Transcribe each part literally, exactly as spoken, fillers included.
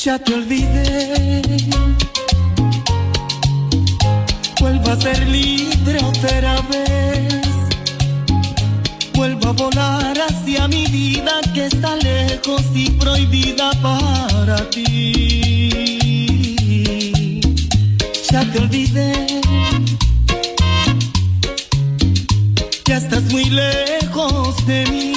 Ya te olvidé, vuelvo a ser libre otra vez, vuelvo a volar hacia mi vida que está lejos y prohibida para ti. Ya te olvidé, ya estás muy lejos de mí.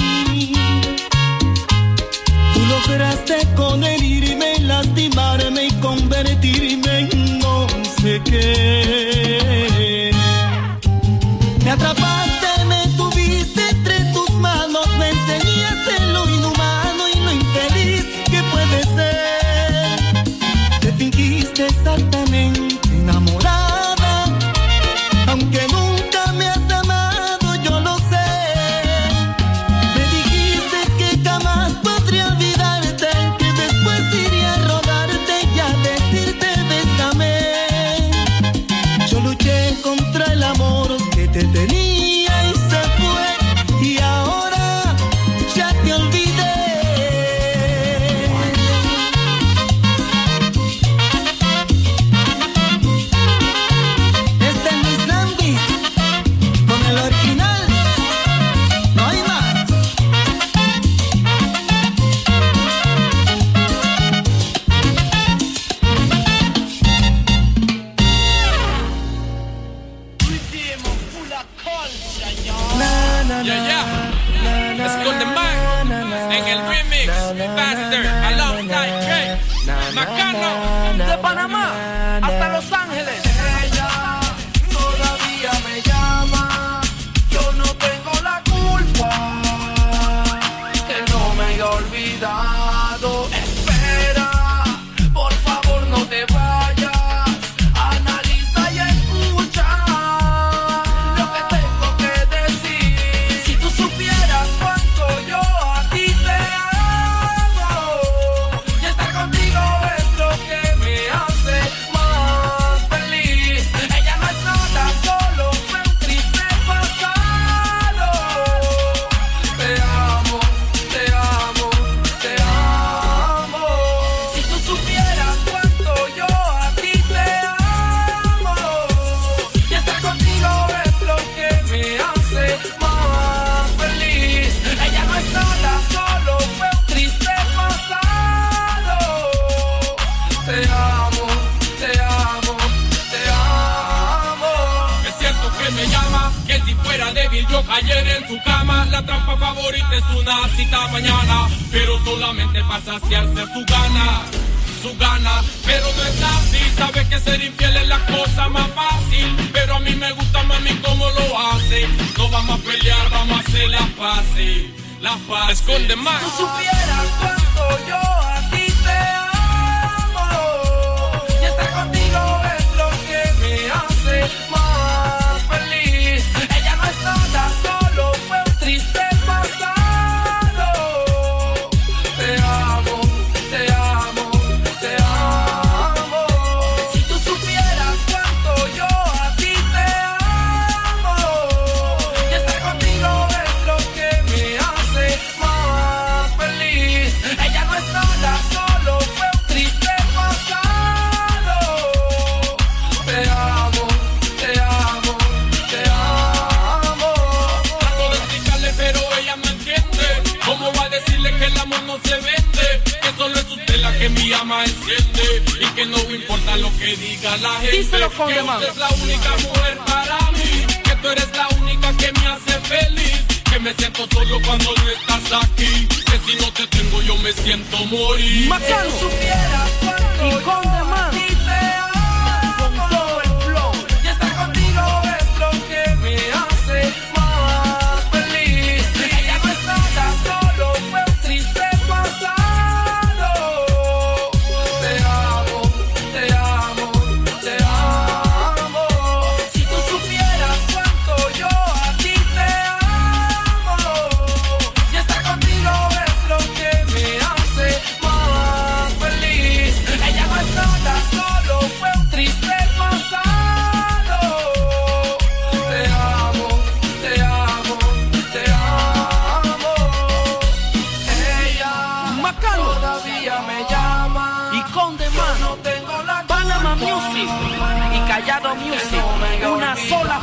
Tú lograste con herirme, lastimarme y convertirme en no sé qué. Me atrapaste, me tuviste entre tus manos, me enseñaste lo inhumano y lo infeliz que puede ser. Te fingiste exactamente enamorada, aunque nunca me has amado, yo lo sé. Me dijiste que jamás podría olvidarte, que después iría a rogarte y a decirte bésame. Yo luché contra el amor que te tenía y se fue, y ahora ya te olvidé. Este es mi Sandy, con el original, no hay más. Na, na, Yeah, yeah. na, na, Let's go the man. En el remix, Faster, alongside Drake, Macano, de Panamá hasta Los Ángeles. Ella todavía me llama, yo no tengo la culpa, que no me haya olvidado. Espera, por favor no te vayas, analiza y escucha lo que tengo que decir. Si tú supieras cuánto yo a ti te amo, y estar contigo es lo que me hace más feliz. Ella no es nada, solo fue un triste pasado. Te amo, te amo, te amo. Si tú supieras cuánto yo a ti te amo, y estar contigo es lo que me hace más feliz. Ella no es nada, solo fue un triste pasado. Te amo, te amo, te amo. Es cierto que me llama, que si fuera débil yo cayera en su cama. La trampa favorita es una cita mañana, pero solamente para saciarse su gana, su gana. Pero no es así, sabe que ser infiel es la cosa más fácil, pero a mí me gusta mami como lo hace. No vamos a pelear, vamos a hacer las paces, las paces. Esconde más. Si tú supieras cuánto yo a ti te amo, y estar contigo es lo que me hace más feliz. Ella no es nada, solo fue un triste pasado. Te amo, te amo, te amo. Si tú supieras cuánto yo a ti te amo, y estar contigo es lo que me hace más feliz. Ella no es nada, solo fue un triste pasado. Te amo, te amo, te amo. Trato de explicarle pero ella no entiende. ¿Cómo va a decirle que el amor no se vende? Que solo es usted la que mi llama enciende, y que no importa lo que diga la gente. Díselo con que demás. usted es la única mujer para mí, que tú eres la única que me hace feliz, que me siento solo cuando no estás aquí, que si no te tengo yo me siento morir. Si tú supieras cuánto yo a ti te amo, y estar contigo es lo que me hace más feliz. Ella no es nada, solo fue un triste pasado. Te amo, te amo, te amo. Si tú supieras cuánto yo a ti te amo, y estar contigo es lo que me hace más feliz. Ella no es nada,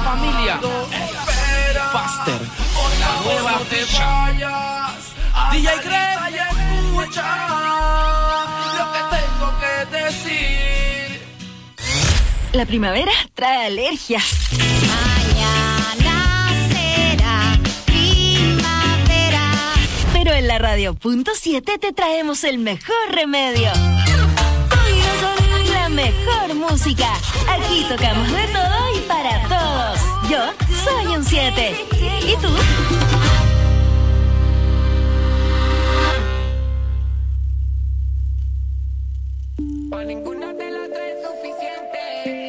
familia. Espera, Faster. la nueva no te vayas. D J Greg, escucha lo que tengo que decir. La primavera trae alergia. Mañana será primavera. Pero en la radio punto siete te traemos el mejor remedio. La mejor música. Aquí tocamos de todo y para todos. Yo soy un siete. ¿Y tú? Para ninguna de las tres es suficiente.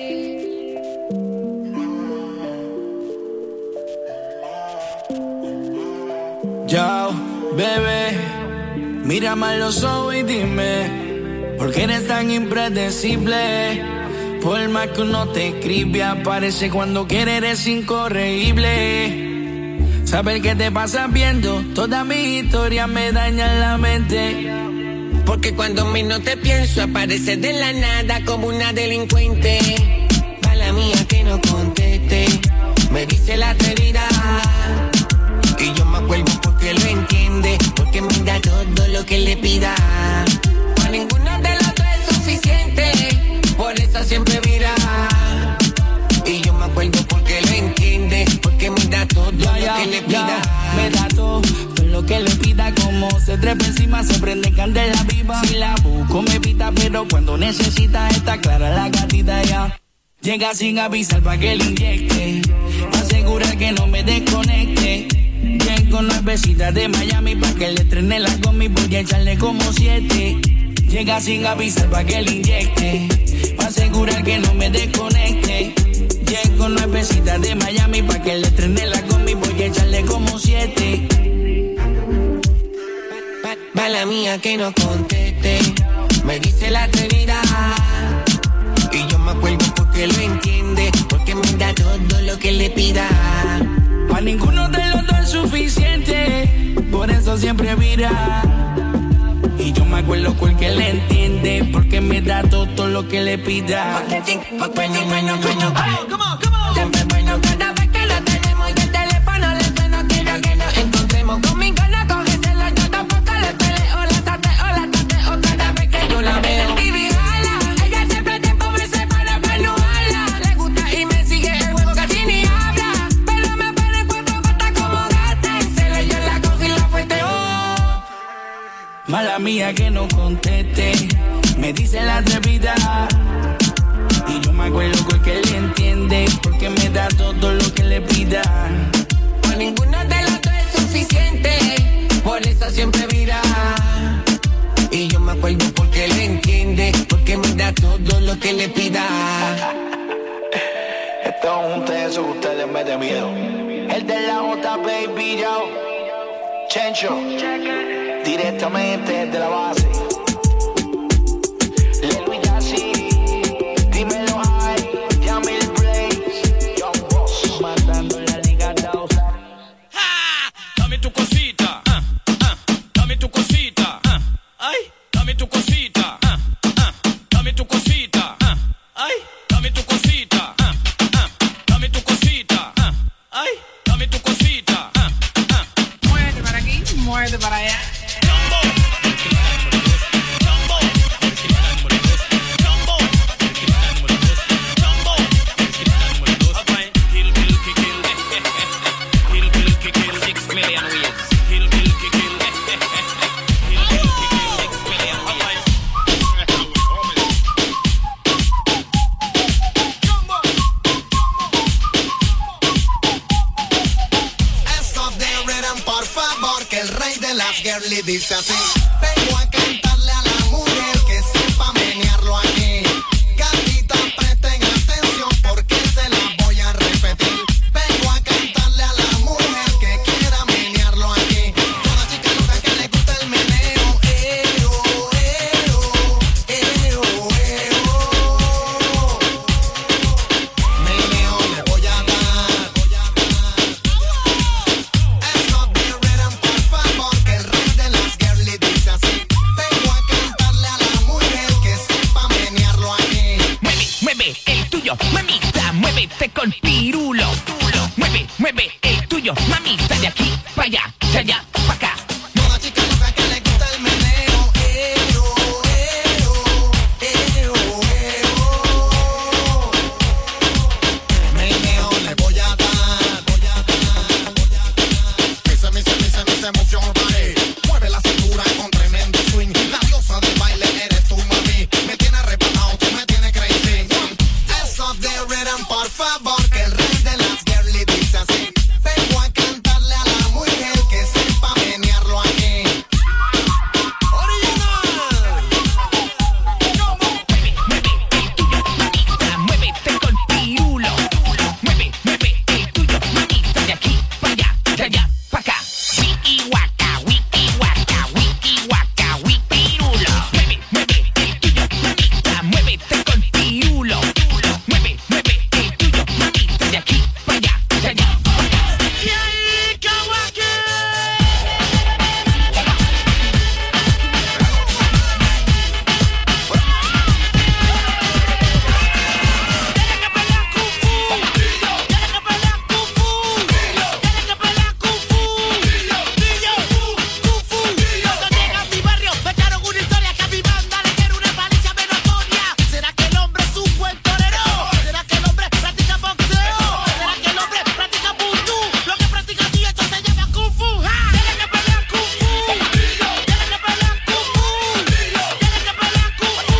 Yo, bebé, mírame a los ojos y dime, ¿por qué eres tan impredecible? Por más que uno te escribe, aparece cuando quiere, eres incorregible. Saber que te pasas viendo toda mi historia me daña la mente. Porque cuando menos te pienso aparece de la nada como una delincuente. Mala mía que no conteste, me dice la atrevida. Y yo me acuerdo porque lo entiende, porque me da todo lo que le pida. Para ninguno de los dos es suficiente, por eso siempre vira. Y yo me acuerdo porque lo entiende, porque me da todo ya, lo ya, que le pida. Ya, me da todo, todo lo que le pida. Como se trepa encima, se prende candela viva. Si la busco me pita, pero cuando necesita está clara la gatita ya. Llega sin avisar pa' que le inyecte, pa' asegurar que no me desconecte. Llego nuevecita de Miami pa' que le estrene la gomi, voy a echarle como siete. Llega sin avisar pa' que le inyecte, pa' asegurar que no me desconecte. Llego nuevecita de Miami pa' que le estrene la gomi, voy a echarle como siete. Mala mía que no conteste, me dice la atrevida. Y yo me acuerdo porque lo entiende, porque me da todo lo que le pida. Pa' ninguno de los dos es suficiente, por eso siempre vira. Y yo me acuerdo porque le entiende, porque me da todo lo que le pida. Bueno, bueno, bueno, siempre bueno cada vez que lo tenemos y el teléfono le suena, quiero que nos encontremos. Conmigo no cógeselo, yo tampoco le peleo, la sateo, la tateo cada vez que yo la veo. Baby, jala, ella siempre tiempo me separa para no jala. Le gusta y me sigue el juego, casi ni habla, pero me pone cuatro patas como gata. Se le yo la cojo y la fuerte, oh. Mala mía que no conteste, me dice la atrevida. Y yo me acuerdo porque le entiende, porque me da todo lo que le pida. Por ninguno de los dos es suficiente, por eso siempre vira. Y yo me acuerdo porque le entiende, porque me da todo lo que le pida. Esto es un teso que ustedes me den miedo. El de la J, baby, yo. Chencho, directamente de la base. Para allá. Le dice así, vengo a cantarle a la mujer que sepa menearlo aquí. Gatita, presten atención porque se la voy a repetir. Vengo a cantarle a la mujer que quiera menearlo aquí. Toda chica loca que le gusta el meneo. Eo, eo, eo, eo. Meneo le voy a dar. Eso de Redden, por favor, que el rey de las girls le dice así. Vengo tuyo, mamita, de aquí para allá, de allá para acá. Toda chica loca que le gusta el meneo, eo, eo, eo, eo. Meneo le voy a dar, voy a dar, voy a dar. Dice, dice, dice, dice, move your body. Mueve la cintura con tremendo swing. La diosa del baile eres tú, mami. Me tienes arrebatado, tú me tienes crazy. Eso de rhythm, por favor, que el rey de las girly dice así. Vengo a cantarle a la mujer que sepa menearlo aquí. Original. Muévete con pirulo. Mueve, mueve el tuyo, mamita, de aquí para allá, de allá para acá. Wiki waka, wiki waka, wiki waka, wikirulo. Mueve, mueve el tuyo, mamita, muévete con pirulo. Mueve, mueve el tuyo, mamita, de aquí para allá, de allá para acá. Y ahí, Kawaki. ¿Será que el hombre es un buen torero? ¿Será que el hombre practica boxeo? ¿Será que el hombre practica vudú? Lo que practica ti, esto se llama Kung Fu. ¡Ja! Tiene que pelear Kung Fu. Tiene que pelear Kung Fu. Tiene que pelear Kung Fu.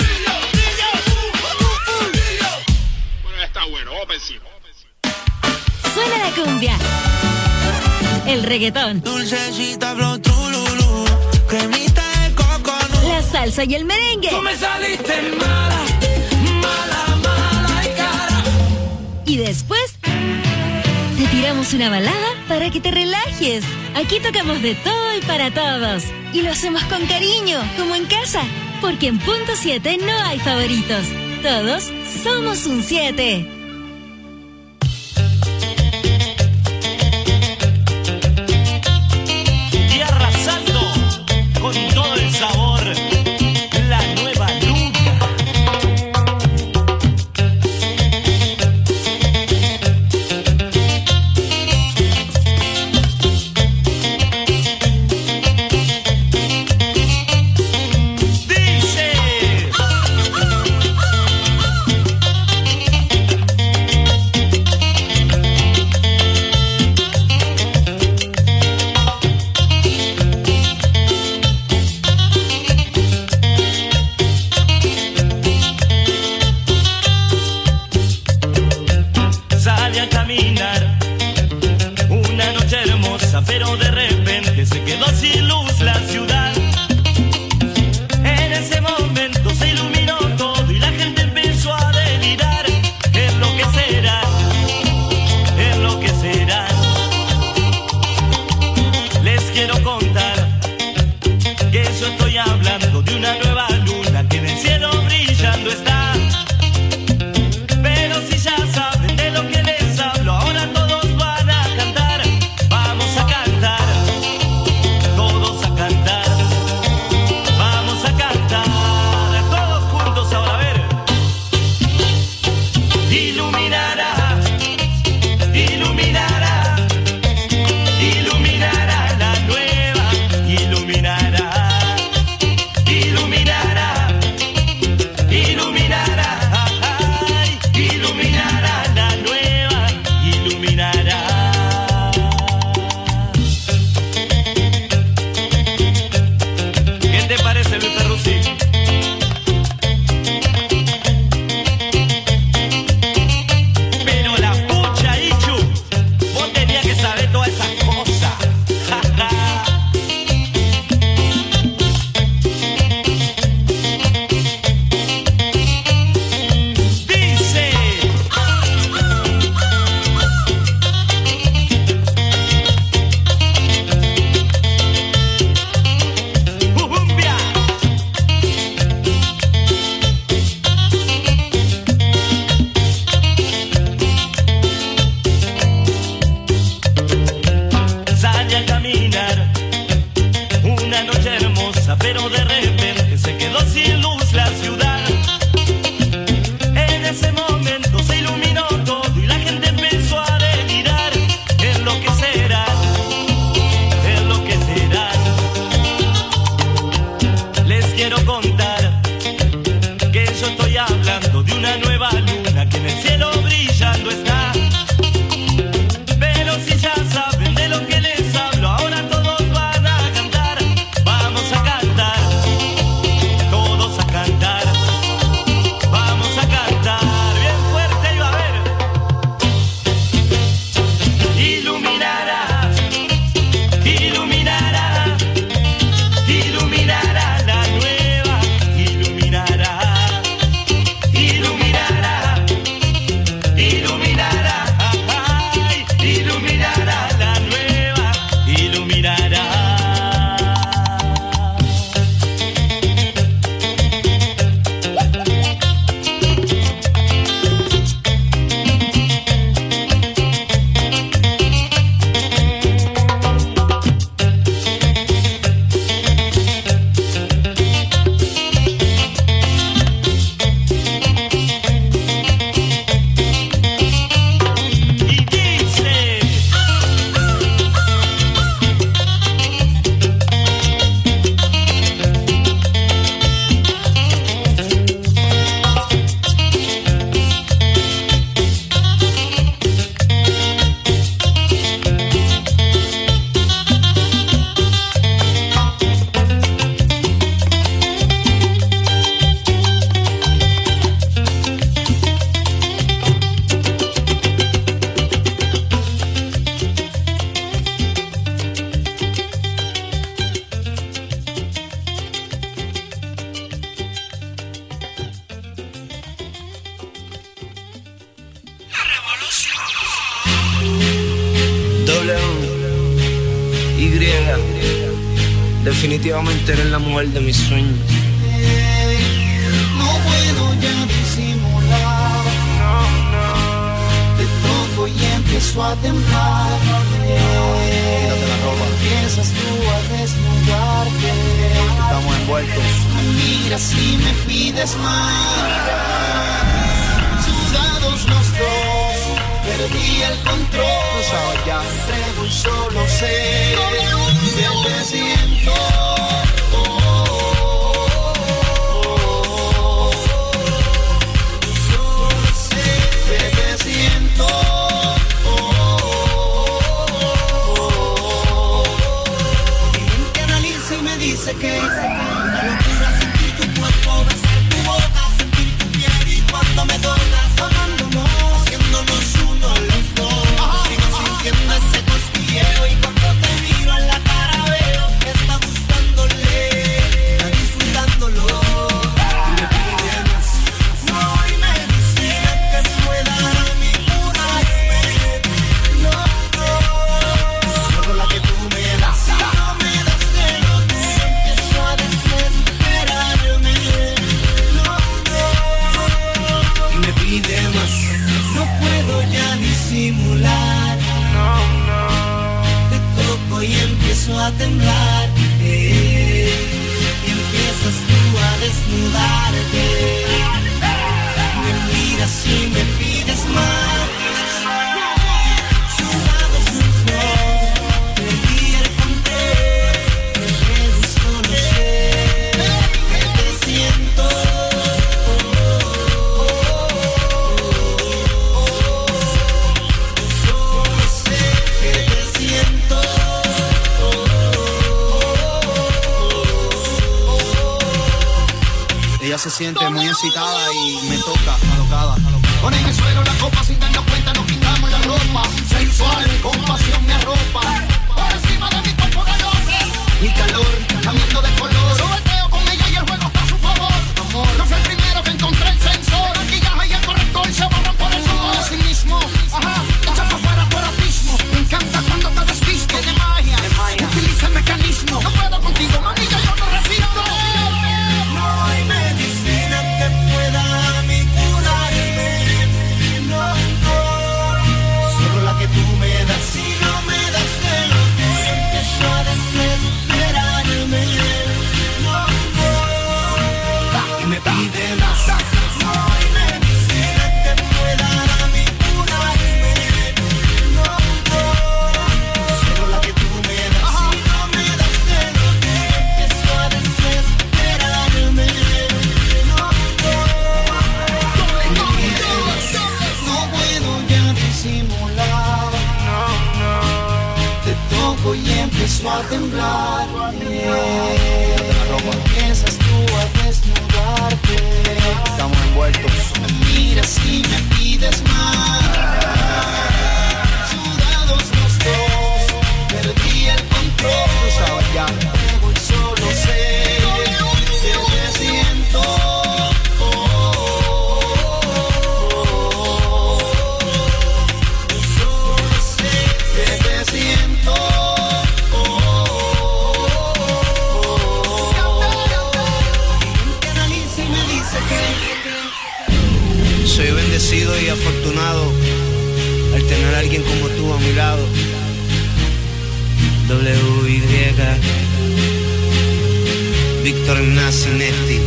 Bueno, está bueno, vamos para encima. Suena la cumbia, el reggaetón, Dulcecita, flow, trululú, cremita de coconut. la salsa y el merengue. Tú me saliste mala, mala, mala y cara. Y después te tiramos una balada para que te relajes. Aquí tocamos de todo y para todos. Y lo hacemos con cariño, como en casa. Porque en Punto siete no hay favoritos. Todos somos un siete. Y arrasando con todo el sabor, la nueva Luca. Dice. Sale a caminar una noche hermosa, pero de repente se quedó sin luz la ciudad. En ese momento se iluminó todo y la gente empezó a delirar. Es lo que será, es lo que será. Les quiero contar que yo estoy hablando de una nueva luna que en el cielo brillando está. Pero si ya saben de lo que les hablo, ahora todos van a cantar. Vamos a cantar, todos a cantar. Definitivamente eres la mujer de mis sueños. No puedo ya disimular. No, no. Te toco y empiezo a temblar. Quítate la ropa. Empiezas tú a desnudarte. Estamos envueltos. Me miras y me pides más. Sudados los dos, perdí el control. No sabes ya. Entrego y solo sé que te siento. Dice que una locura sentir tu cuerpo, besar tu boca, sentir tu piel y cuando me tocas, amándonos, haciéndonos uno los dos. Sigo sintiendo ese cosquilleo y cuando te miro en la cara veo que está gustándole, está disfrutándolo. Y me pide más, no hay medicina que pueda a mí curarme. No, no, solo la que tú me das. No puedo ya disimular. No, no. Te toco y empiezo a temblar. Eh, y empiezas tú a desnudarte. Me miras y me pides más. Sudados los dos, perdí el control. Me solo sé que te siento. Ella se siente muy excitada y me toca, alocada. Pon en el suelo la copa sin darnos cuenta, nos quitamos la ropa. Sensual, con pasión me arropa. Por encima de mi cuerpo galope. Mi calor, cambiando de color. Sobeteo con ella y el juego está a su favor. Amor, no fue el primero que encontré el sensor. El maquillaje y el corrector se borran por el sudor. Así mismo, ajá, echa para afuera por abismo. Me encanta cuando te desviste de magia. Utiliza el mecanismo. No puedo contigo, mami, ya yo no resisto. No hay medicina que pueda a mí curarme. No, no, solo la que tú me das. Si no me das de lo que empiezo a desesperarme. No, no, y me pide más. No hay medicina que pueda a mí curarme. No, no, solo la que tú me das. Si no me das de lo que empiezo a desesperarme. No, no, no puedo ya disimular. No, no, te toco y empiezo a temblar. Empiezas tú a desnudarte. Estamos envueltos. Me miras y me pides más. Sudados los dos, perdí el control. No sabes ya. Luego y solo sé que te siento. Solo sé que te siento. Soy bendecido y afortunado al tener a alguien como tú a mi lado. W Y Víctor Ignacio Nesti.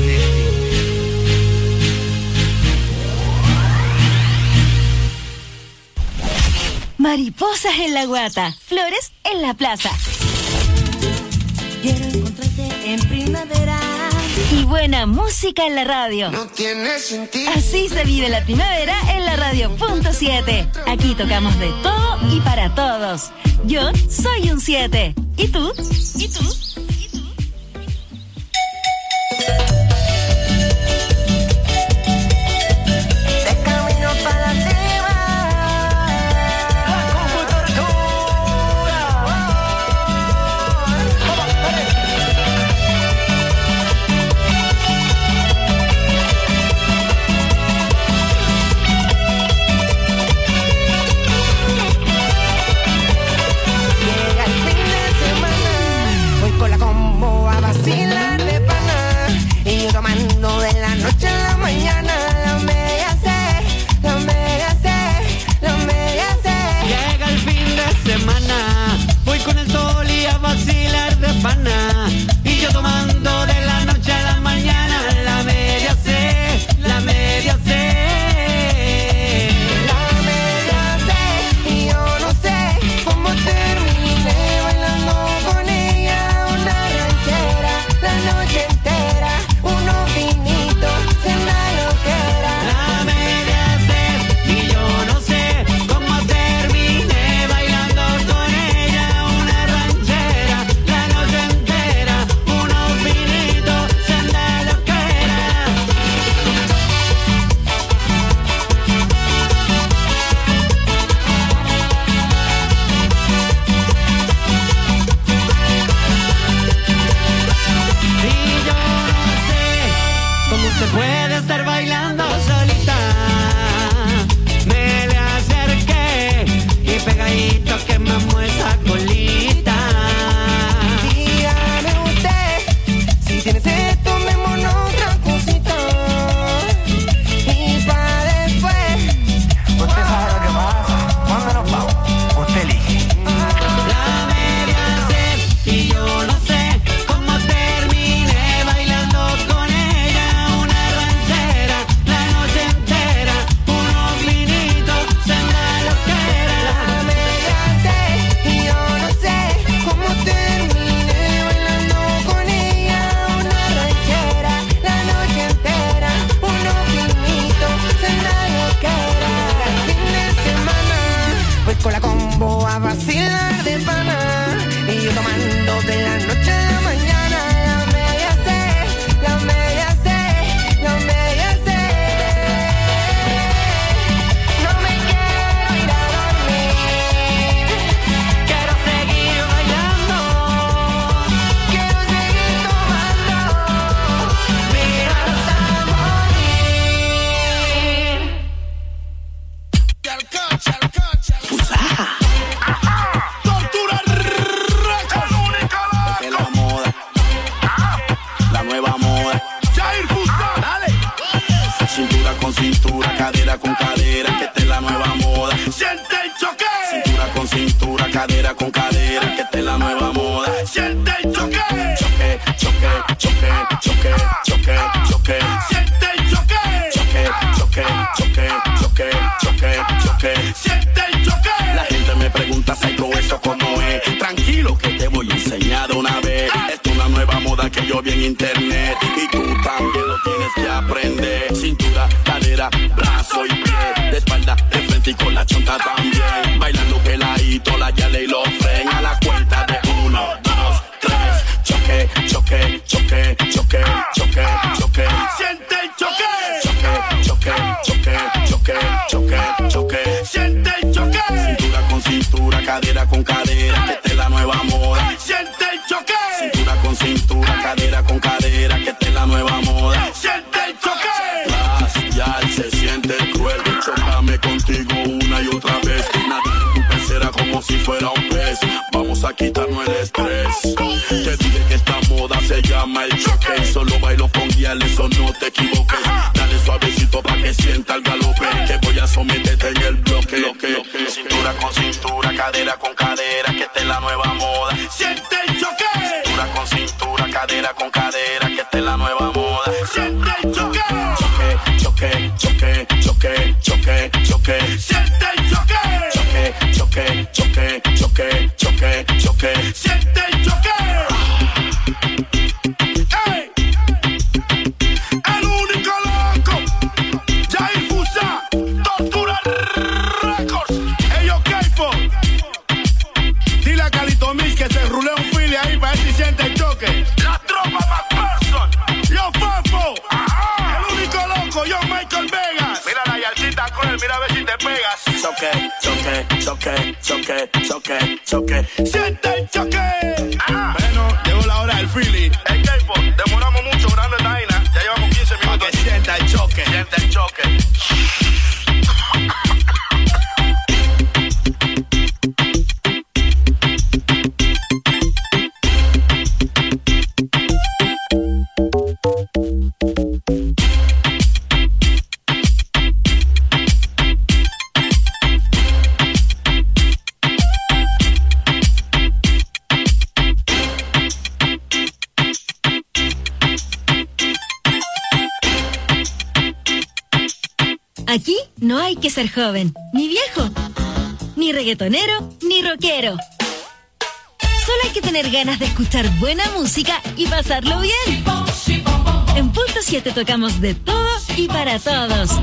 Mariposas en la guata, flores en la plaza. Quiero encontrarte en primavera. Y buena música en la radio. No tiene sentido. Así se vive la primavera en la radio punto siete. Aquí tocamos de todo y para todos. Yo soy un siete. ¿Y tú? ¿Y tú? ¿Y tú? De camino para la cima. Llega el fin de semana. Voy con cintura, cadera con cadera, que esta es la nueva moda. Siente el choque, choque, choque, choque, choque, choque, choque. Siente el choque, choque, choque, choque, choque, choque, choque. Siente el choque. La gente me pregunta si hay todo eso como es. Tranquilo que te voy a enseñar de una vez. Esto es una nueva moda que yo vi en internet y tú también lo tienes que aprender. Cintura, cadera, brazo y pie, de espalda, de frente y con la chonta también. Bailando peladito, la yale y los fren. A la cuenta de uno, dos, tres. Choque, choque, choque, choque, choque, choque. Siente el choque. Choque, choque, choque, choque, choque, choque. Siente el choque. Cintura con cintura, cadera con cadera, que esta es la nueva moda. Siente el choque. Cintura con cintura, cadera con cadera, que esta es la nueva moda. Siente el choque. Las, ya se siente cruel, chócame contigo una y otra vez. Nada en tu pecera como si fuera un pez. Vamos a quitarnos el estrés. Te dije que esta moda se llama el choque. Solo bailo con guiales, o no te equivoques. Dale suavecito pa' que sienta el galope, que voy a someterte en el bloque. Cintura con cintura, cadera con cadera, que esta es la nueva moda. Siente el choque. Cintura con cintura, cadera con cadera, que esta es la nueva moda. Siente el choque. Choque, choque, choque, choque, choque. Siente el choque. Choque, choque, choque, choque, choque, choque. Siente el choque. ¡Ey! El único loco, Jair Fusa, Tortura Records. Ellos Keifo. Dile a Calito Mix que se rule un fili ahí para ver si siente el choque. La tropa McPherson. Yo Fafo. El único loco, yo Michael Vegas. Mira la yalcita cruel, mira a ver si te pegas. Choque, choque, choque, choque, choque, choque. Siente el choque. Ah. Bueno, llegó la hora del fili. El Keifo, demoramos mucho grande esta vaina. Ya llevamos quince minutos. Para que sienta el choque. Siente el choque. Aquí no hay que ser joven, ni viejo, ni reggaetonero, ni rockero. Solo hay que tener ganas de escuchar buena música y pasarlo bien. En Punto siete tocamos de todo y para todos.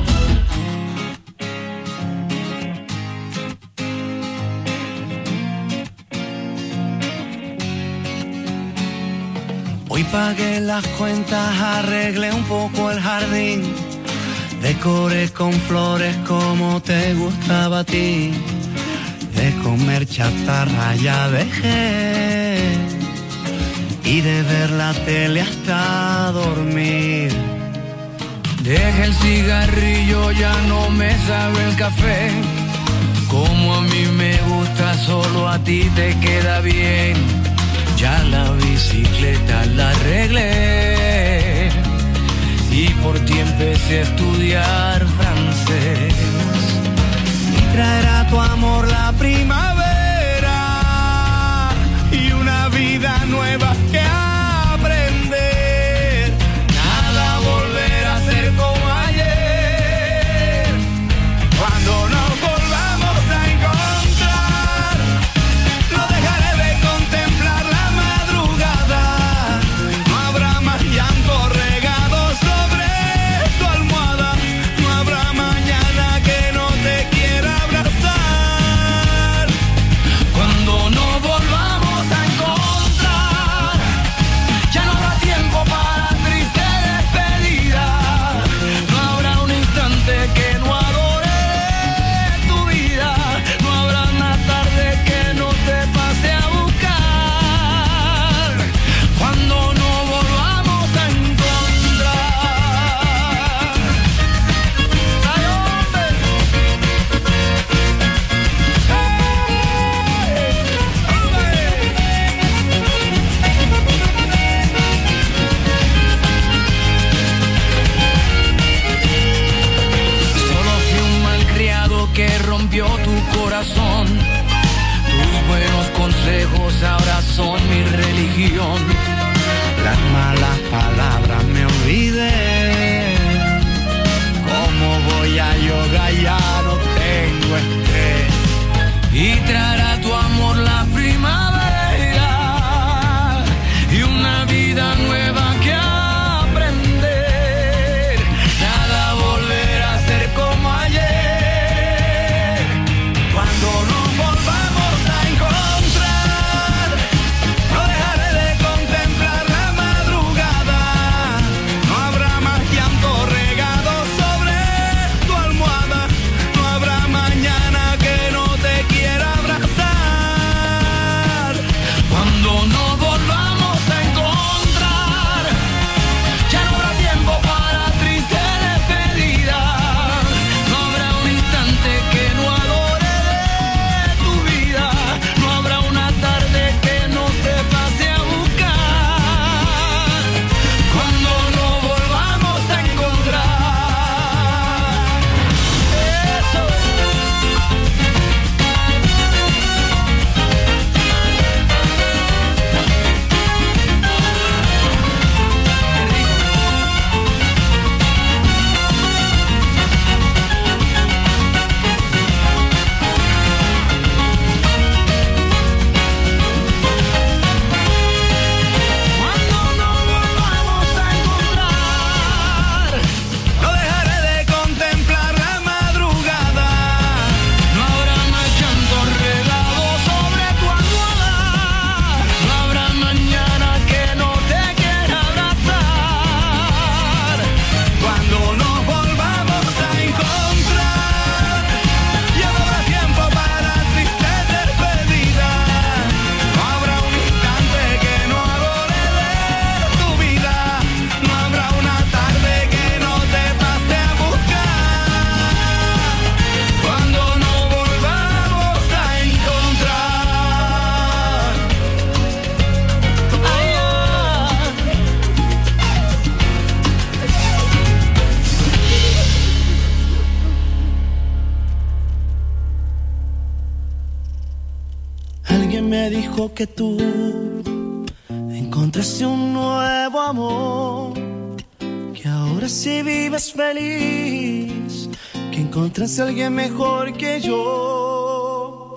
Hoy pagué las cuentas, arreglé un poco el jardín, decoré con flores como te gustaba a ti. De comer chatarra ya dejé y de ver la tele hasta dormir. Deja el cigarrillo, ya no me sabe el café. Como a mí me gusta, solo a ti te queda bien. Ya la bicicleta la arreglé y por ti empecé a estudiar francés. Y traerá tu amor la primavera y una vida nueva que aprender. Nada volverá a ser como ayer. Cuando nos volvamos a encontrar, no dejaré de contemplar la madrugada. No habrá más llanto regado sobre tu almohada. No habrá mañana que no te quiera abrazar. canción. Las malas palabras me olvidé. ¿Cómo voy a yoga? Ya no tengo estrés. Y traerá tu amor la primavera y una vida nueva que aprender. Nada volverá a ser como ayer. Cuando nos volvamos a encontrar, no dejaré de contemplar la madrugada. No habrá más llanto regado sobre tu almohada. No habrá mañana que no te quiera abrazar. Cuando nos volvamos a encontrar, ya no habrá tiempo para triste despedida. No habrá un instante que no adore de tu vida. No habrá una tarde que no te pase a buscar. Cuando nos volvamos a encontrar. Eso. Cuando nos volvamos a encontrar, no dejaré de contemplar la madrugada. No habrá más llanto regado sobre tu almohada. No habrá mañana que no te quiera abrazar. Cuando nos volvamos a encontrar, ya no habrá tiempo para triste despedida. No habrá un instante que no adore de tu vida. No habrá una tarde que no te pase a buscar. Cuando nos volvamos a encontrar. Ay, Alguien me dijo que tú encontraste un nuevo amor, que ahora sí vives feliz, que encontraste a alguien mejor que yo,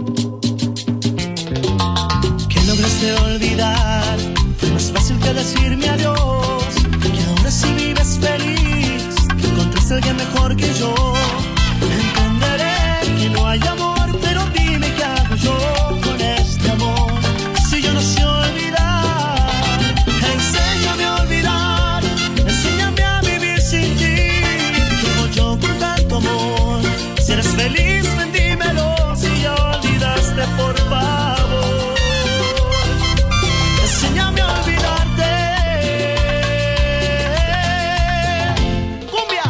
que lograste olvidar. Fue más fácil que decirme adiós, que ahora sí vives feliz, que encontraste a alguien mejor que yo. Entenderé que no hay amor, pero dime qué hago yo con este amor. Si yo no sé olvidar, enséñame a olvidar, enséñame a vivir sin ti. ¿Qué hago yo con tanto amor? Si eres feliz, ven dímelo. Si ya olvidaste, por favor, enséñame a olvidarte. ¡Cumbia!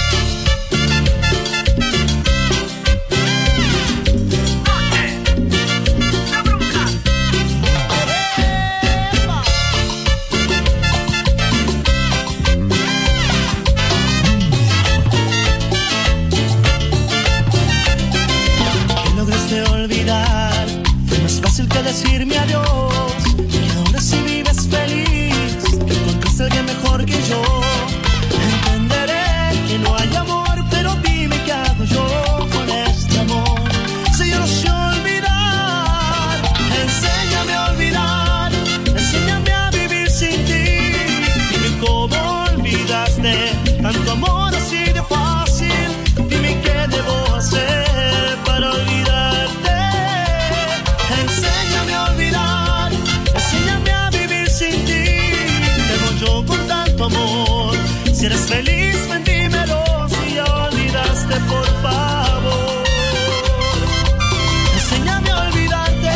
Que lograste olvidar, fue más fácil que decirme adiós, que ahora sí vives feliz, que encontraste a alguien mejor que yo. Entenderé que no hay amor, pero dime qué hago yo con este amor. Si yo no sé olvidar, enséñame a olvidar, enséñame a vivir sin ti. Dime cómo olvidaste tanto amor así de fácil. Dime qué debo hacer para olvidarte. Enséñame a olvidar, enséñame a vivir sin ti. Tengo yo con tanto amor. Si eres feliz, ven dímelo. Si ya olvidaste, por favor, enséñame a olvidarte.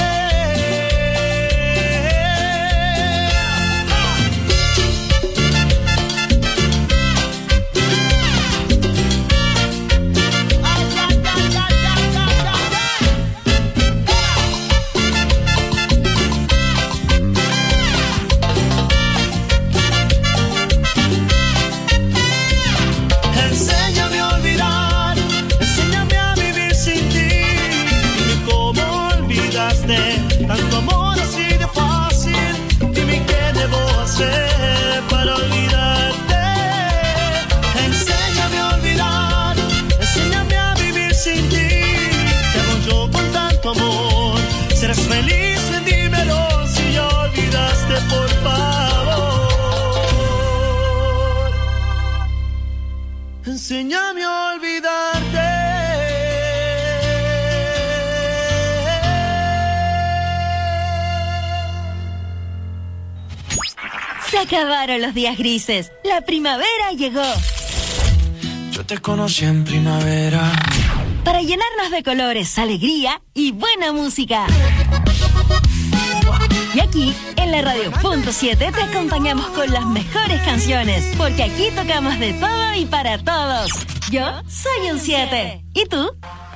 Tanto amor así de fácil, dime qué hacer para olvidarte. Enséñame a olvidar, enséñame a vivir sin ti. Te amo yo con tanto amor. Serás feliz, dímelo si ya olvidaste, por favor. Enséñame a olvidarte. Se acabaron los días grises. La primavera llegó. Yo te conocí en primavera. Para llenarnos de colores, alegría y buena música. Y aquí, en la Radio Punto siete, te acompañamos con las mejores canciones. Porque aquí tocamos de todo y para todos. Yo soy un siete. ¿Y tú?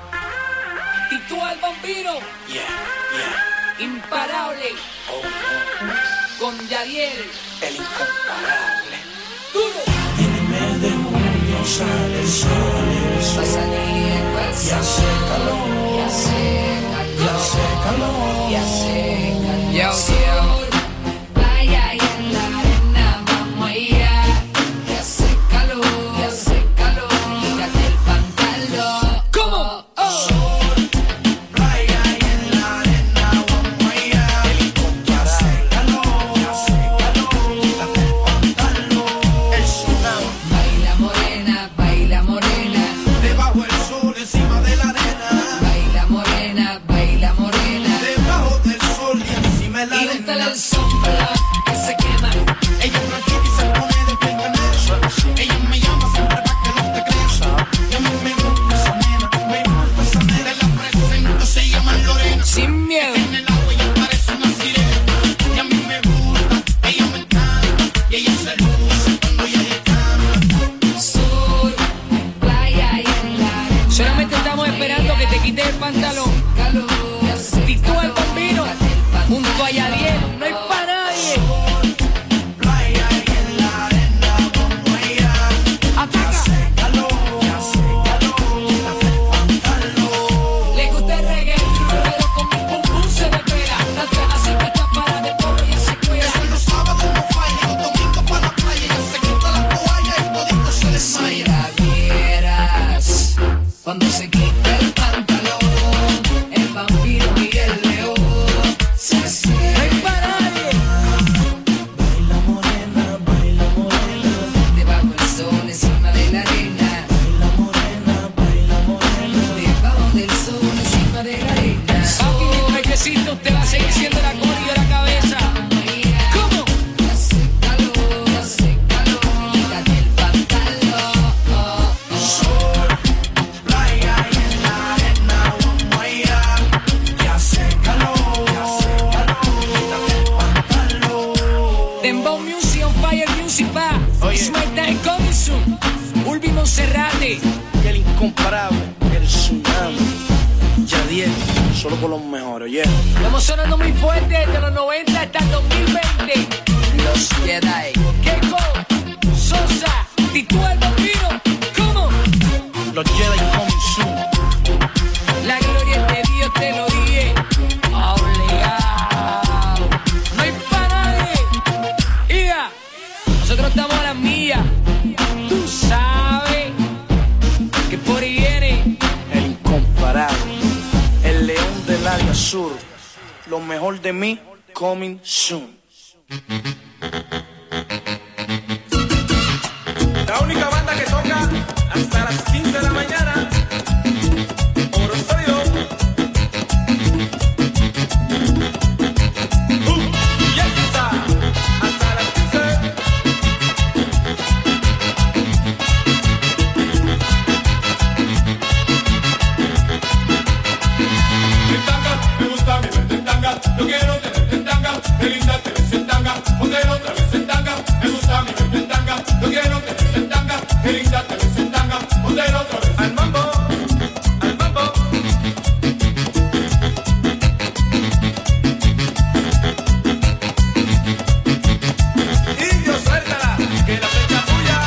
¿Y tú, el vampiro? Yeah, yeah. Imparable. Oh, oh. Con Yadiel. El incomparable. Duro. En el mes de junio sale el sol, el sol. Pasanía, y hace calor. Y hace calor. Y hace calor. Y hace calor. Yo, yo. Playa y en la arena vamos allá. Y hace calor. Y hace calor. Quítate el pantalón. ¿Cómo? Oh. Sol, playa y en la arena vamos allá. El incomparable. Calor. Y hace calor. Quítate el pantalón. El tsunami. Baila morena, baila morena. Debajo el sol, encima de la arena. Baila morena, baila morena. Debajo del sol y encima de la Y arena. úntale el sombra que se quema. Ella es blanquita y se pone de pestañas. Ella me llama siempre pa' que no te creas. Y a mí me gusta esa nena, me gusta esa nena. Te la presento, se llama Lorena. Sin miedo. En el agua ella parece una sirena. Y a mí me gusta, ella me encanta. Y ella se luce cuando ella canta. Sur, playa y en la arena. Solamente estamos esperando que te quites el pantalón. Calor. Y tú, el vampiro, junto a Yadiel, no hay para nadie. Playa y en la arena vamos allá. ¡Ataca! Hace calor, hace calor. Quítate el pantalón. Le gusta el reggae, pero con mi pum pum se me pega. La traja así que está para de polvo y se cuida. Eso los sábados no falla, los domingos para la playa. Ella se quita la toalla y todito se desmaya. Si la vieras cuando se quita el pantalón, el vampiro y el león se cierran. No hay para nadie. Baila morena, baila morena. Debajo del sol, encima de la arena. Baila morena, baila morena. Debajo del sol, encima de la arena. Papi, mi trajecito, usted va a seguir siendo la cola y yo la cabeza. ¿Cómo? Hace calor, hace calor. Quítate el pantalón. Sol, playa y en la arena vamos allá. Y hace calor, y hace calor. Quítate el pantalón. Dembow Music on Fire Music pa. Oye. Smackdown coming soon. Ulvi Monserrate. Y el incomparable, el tsunami. Yadiel, solo con los mejores, yeah. Estamos sonando muy fuerte desde los noventa hasta el dos mil veinte. Los Jedi. Keiko, Sosa, Titú el vampiro. ¿Cómo? Los Jedi coming soon. La gloria es de Dios, te lo dije. Obligado. No hay para nadie. Hija, nosotros estamos a las millas. Tú sabes que por ahí viene. El incomparable, el león del área sur. Lo mejor de mí, coming soon. La única banda que toca hasta las quince de la mañana. Oro sólido. Uh, ya está. Hasta las quince. En tanga, me gusta mi verte en tanga. Yo quiero tenerte en tanga. Qué linda te ves en tanga. Ponte otra vez en tanga. Me gusta mi verte en tanga. Yo quiero tenerte en tanga. Qué linda te ves en tanga. Ponte otra vez al mambo. Al mambo. Y yo suéltala, que la fecha tuya.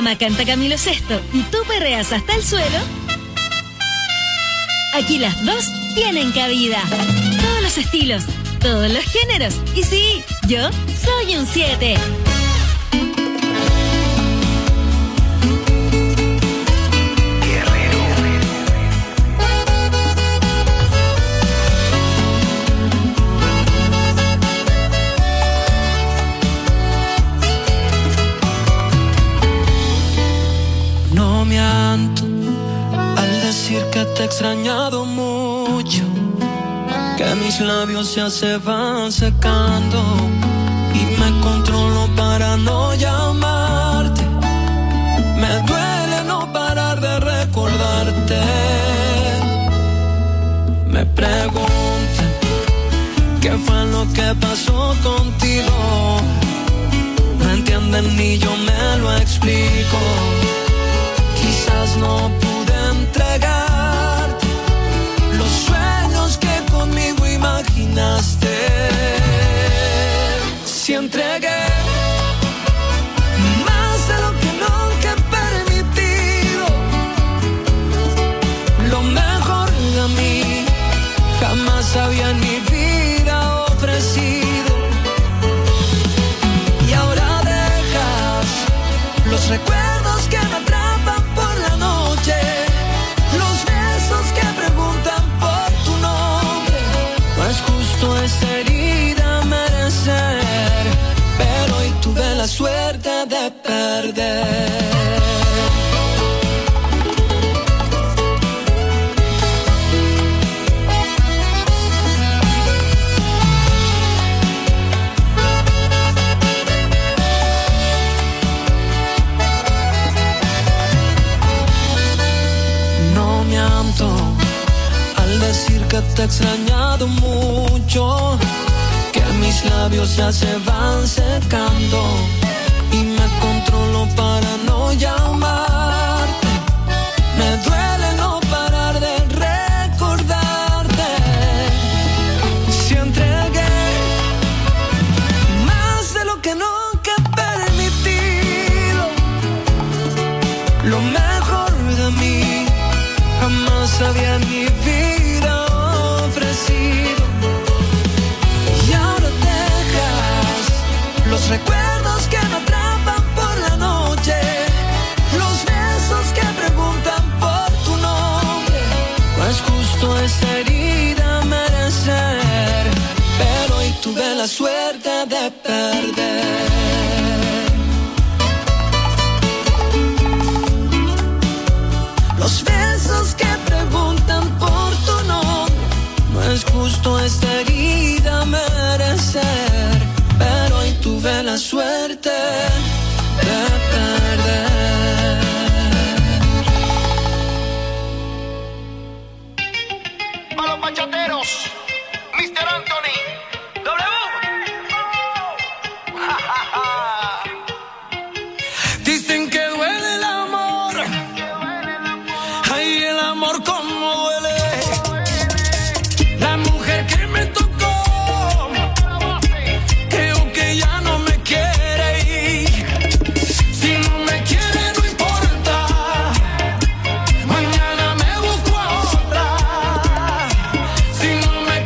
Mamá canta Camilo Sesto y tú perreas hasta el suelo. Aquí las dos tienen cabida. Todos los estilos, todos los géneros. Y sí, yo soy un siete. No miento al decir que te he extrañado mucho, que mis labios ya se van secando y me controlo para no llamarte. Me duele no parar de recordarte. Me preguntan qué fue lo que pasó contigo. No entienden ni yo me lo explico. Quizás no pude entregarte los sueños que conmigo imaginaste. Si entregué más de lo que nunca he permitido, lo mejor de mí jamás había en mi vida ofrecido. Y ahora dejas los recuerdos que me atrapan por la noche, los besos que preguntan por tu nombre. No es justo esa herida merecer, pero hoy tuve la suerte de perder. Al decir que te he extrañado mucho, que mis labios ya se van secando y me controlo para no llamarte. Me duele no parar de recordarte. Si entregué más de lo que nunca he permitido, lo mejor de mí jamás había en mi vida ofrecido. Y ahora dejas los recuerdos que me atrapan por la noche, los besos que preguntan por tu nombre. No es justo esa herida merecer, pero hoy tuve la suerte de perder. Los besos que preguntan por tu nombre. No es justo esta herida merecer, pero hoy tuve la suerte de perder. A los bachateros, mister Anthony, W. Dicen que duele el amor. Ay, el amor como duele. La mujer que me tocó, creo que ya no me quiere ir. Si no me quiere no importa, mañana me busco a otra. Si no me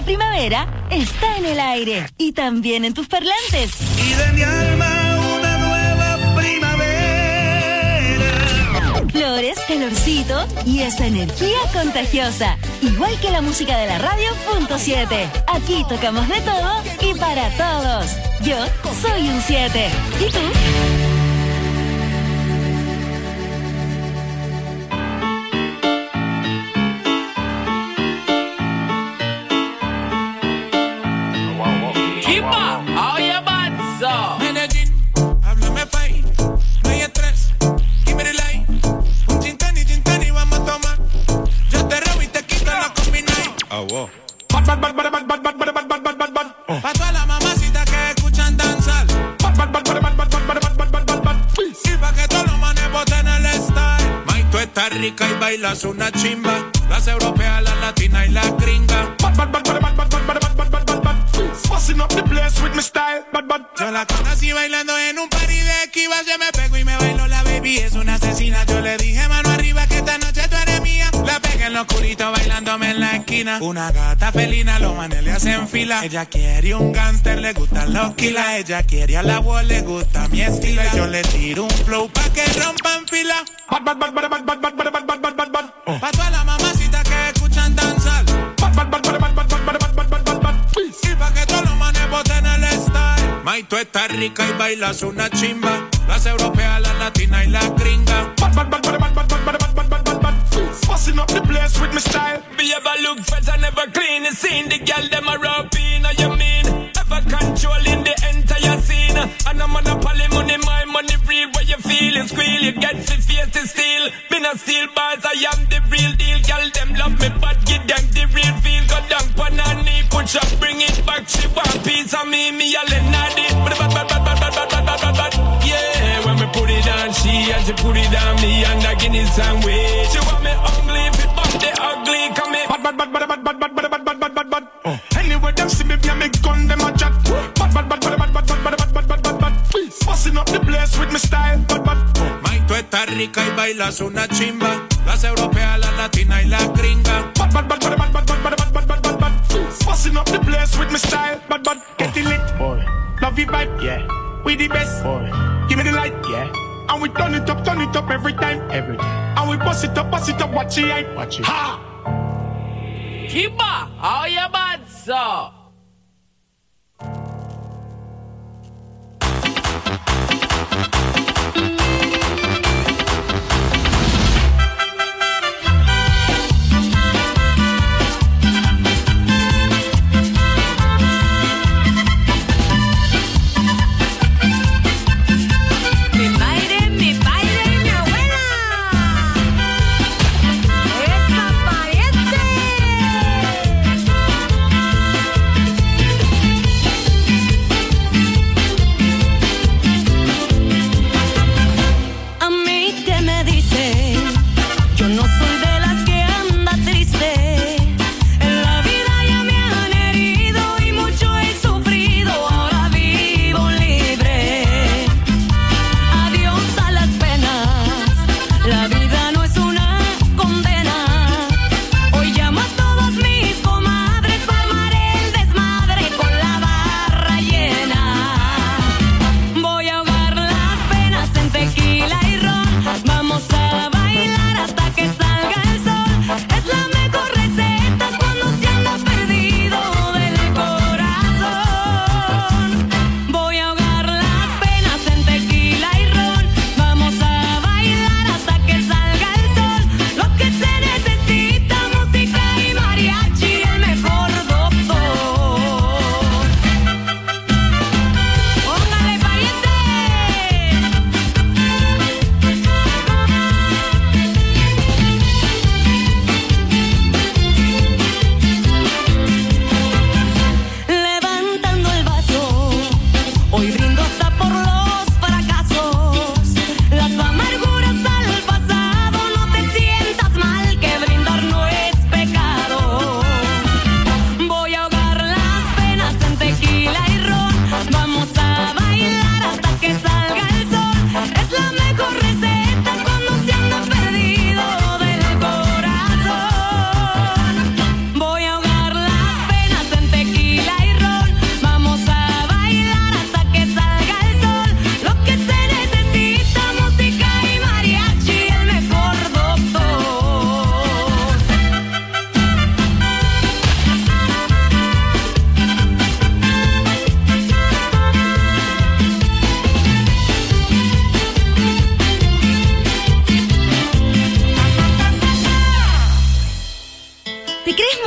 La primavera está en el aire y también en tus parlantes. Y de mi alma una nueva primavera. Flores, calorcito y esa energía contagiosa. Igual que la música de la radio punto siete. Aquí tocamos de todo y para todos. Yo soy un siete. ¿Y tú? Pa' todas las mamacitas que escuchan danzar. Y pa' que todos los manes boten el style. May, tú estás rica y bailas una chimba. Las europeas, las latinas y las gringas. Busting up the place with my style. Yo la conocí bailando en un party de esquivas. Yo me pego y me bailo, la baby es una asesina. Yo le dije mano arriba que esta noche tú eres mía. La pegué en lo oscurito bailándome en la esquina. Una gata felina, los manes le hacen fila. Ella quiere un gangster, le gustan los kilas. Ella quiere a la voz, le gusta mi estilo. Yo le tiro un flow pa' que rompan fila. Pa' todas las mamacitas que escuchan danzar. Y pa' que todos los manes boten el style. May, tú estás rica y bailas una chimba. Las europeas, las latinas y las gringas. Busting up the place with my style. Be ever look fresh and never clean. You seen the girl them a rap in, you mean? Ever controlling the entire scene. And I'm on a poly money, my money real. Where you feeling squeal, you get the face to steal. Been a steel bars, I am the real deal. Girl them love me, but give them the real feel. Go down, panani, push up, bring it back. She want piece of me, me a lenadi. Yeah, when me put it on she and she put it on me and I give it some way. She want me ugly, if it bump the ugly, come in. Bad, bad, bad, bad, bad, bad, bad, bad, bad, bad, bad, bad. Anyway, them see me, me make gun, them a chat. Bad, bad, bad, bad, bad, bad, bad, bad, bad, bad, bad, bad. Busting up the place with my style. Bad, bad. May, tú estás rica y bailas una chimba. Las europeas, las latinas y las gringas. Bad, bad, bad, bad, bad, bad, bad, bad, bad, bad, bad, bad. Busting up the place with my style. Bad, bad. Get it lit, boy. Love you vibe, yeah. We the best, boy. Give me the light, yeah. And we turn it up, turn it up every time, every time. And we bust it up, bust it up, watch it, ain't watch it. Ha! Kiba, how you bad, sir? Salga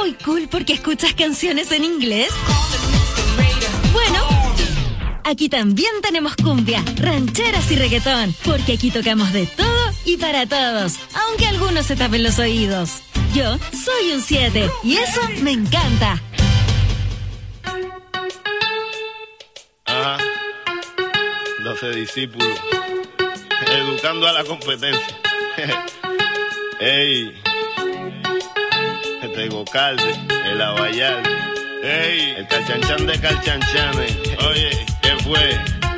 muy cool porque escuchas canciones en inglés? Bueno, aquí también tenemos cumbia, rancheras y reggaetón, porque aquí tocamos de todo y para todos, aunque algunos se tapen los oídos. Yo soy un siete y eso me encanta. Ajá, doce discípulos, educando a la competencia. Ey, este Gocalde, el Abayal, ey, el Calchanchan de Calchanchanes. Oye, ¿qué fue?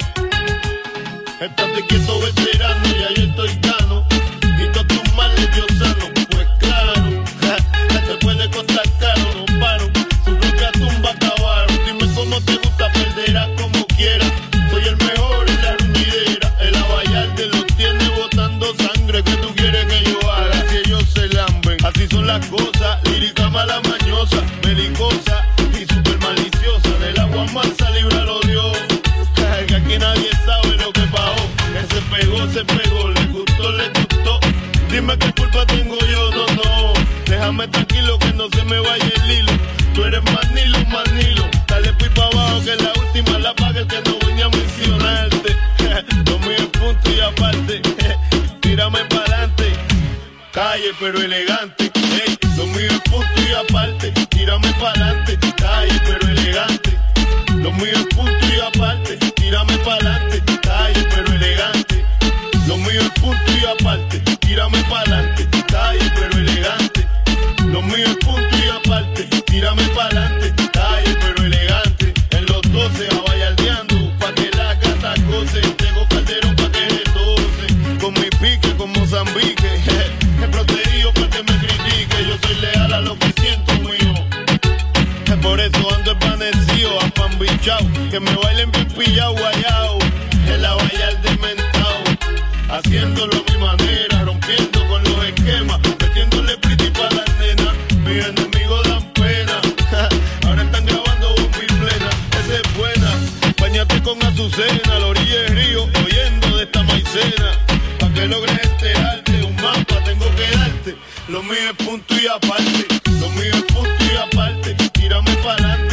Estate quieto, veterano, ya yo estoy gano. Y todos tus males Dios sano. Pues claro, ja, te puede costar caro, no paro. Su propia tumba acabaron. Dime cómo te gusta, perderás como quieras. Soy el mejor en la ruidera. El Abayal te lo tiene botando sangre. ¿Qué tú quieres que yo haga? Si ellos se lamben. Así son las cosas, lírica mala mañosa, belicosa y super maliciosa. Del agua mansa, líbralo Dios. Que aquí nadie sabe lo que pasó. Que se pegó, se pegó, le gustó, le gustó. Dime qué culpa tengo yo, no, no. Déjame tranquilo que no se me vaya el hilo. Tú eres manilo, manilo. Dale pues pa' abajo que la última la paga el que no vine a mencionarte. Lo mío es punto y aparte. Tírame pa'lante. Calle pero elegante. Hey, lo mío es punto y aparte. Tírame pa'lante. Calle pero elegante. Lo mío es punto y aparte. Tírame pa'lante. Calle pero elegante. Lo mío es punto y aparte. Tírame pa'lante. Calle pero elegante. Lo mío es punto y aparte. Tírame pa'lante. Calle pero elegante. En los doce abayaldeando pa' que la gata goce. Tengo Calderón pa' que retose. Con mi pique con Mozambique. He protegido pa' que me critique. Yo soy leal a lo que siento mío. Por eso ando esvanecido, apambichao. Que me bailen bien pillao, guayao. El Abayal dementao. Haciéndolo a mi manera, rompiendo con los esquemas. Metiéndole pretty pa' las nenas. Mis enemigos dan pena. Ahora están grabando bomba y plena. Esa es buena. Báñate con Azucena, a la orilla del río, oyendo de esta maicena. Pa' que logres este arte, un mapa tengo que darte. Lo mío es punto y aparte. Lo mío es punto y aparte. Tírame pa'lante.